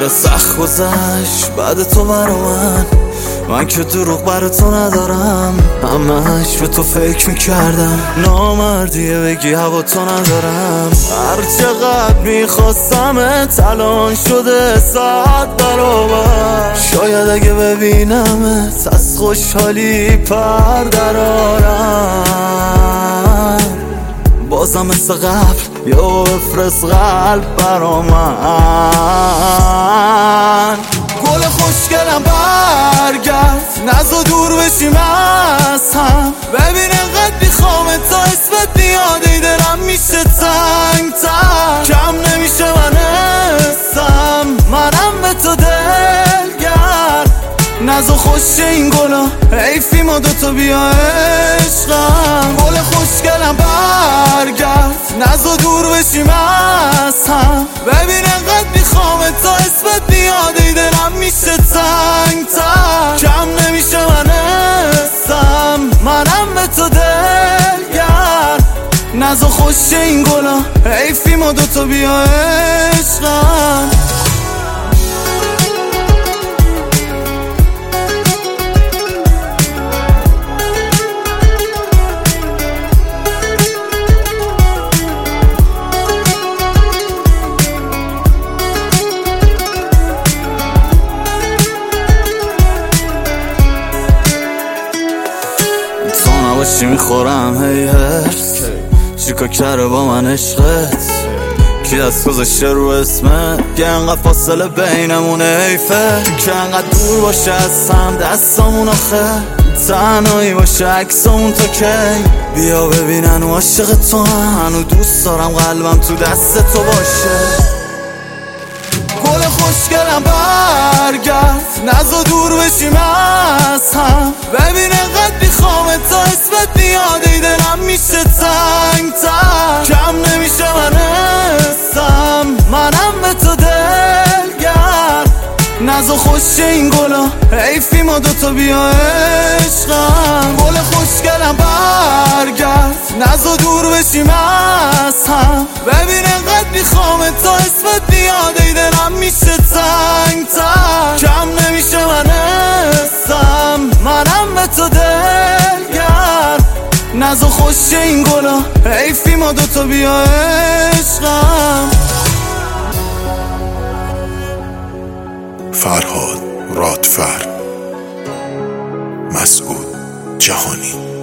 خیلی سخت گذشت بعد تو برا من که دروغ برا تو ندارم، همش به تو فکر میکردم، نامردیه بگی هوا تو ندارم. هر چقدر میخواستمت الان شده 100 برابر، شاید اگه ببینمت از خوشحالی پر درارم. بازم مثل قبل یا بفرست قلب برا من. گل خوشگلم برگرد، نزا دور بشیم از هم، ببین انقدر میخوامت تا اسمت بیاد ای دلم میشه تنگ تر، کم نمیشه من حسم، منم به تو دلگرد. نزا خوش این گلا حیفی ما دوتا بیا عشقم. گل خوشگلم برگرد، نزا دور بشیم از هم، ببین انقدر میخوامت تا اسمت بیاد ای دلم میشه تنگ تر، کم نمیشه من حسم، منم به تو دلگرد. نزا خوش این گلا حیفی ما دوتا بیا عشقم. چی میخورم هی هرس، چیکار کرده با من عشقت، کی دست گذاشته رو اسمت که انقدر فاصله بینمونه حیفه، که انقدر دور باشه از هم دستامون آخه، تنهایی باشه عکسامون تا کی، بیا ببینن و عاشق تو هنو دوست دارم قلبم تو دست تو باشه. گل خوشگلم برگرد، نزا دور بشیم از هم، ببین انقدر میخوامت تا اسمت بیاد ای دلم میشه تنگ تر، کم نمیشه من حسم، منم به تو دلگرد. نزا خوش این گلا حیفی ما دوتا بیا عشقم. گل خوشگلم برگرد، نزا دور بشیم از هم، ببین انقدر میخوامت تا اسمت بیاد ای دلم میشه تنگ تر، کم نمیشه من حسم، منم به تو دلگرد. نزا خوش این گلا حیفی ما دوتا بیا عشقم. فرهاد رادفر، مسعود جهانی.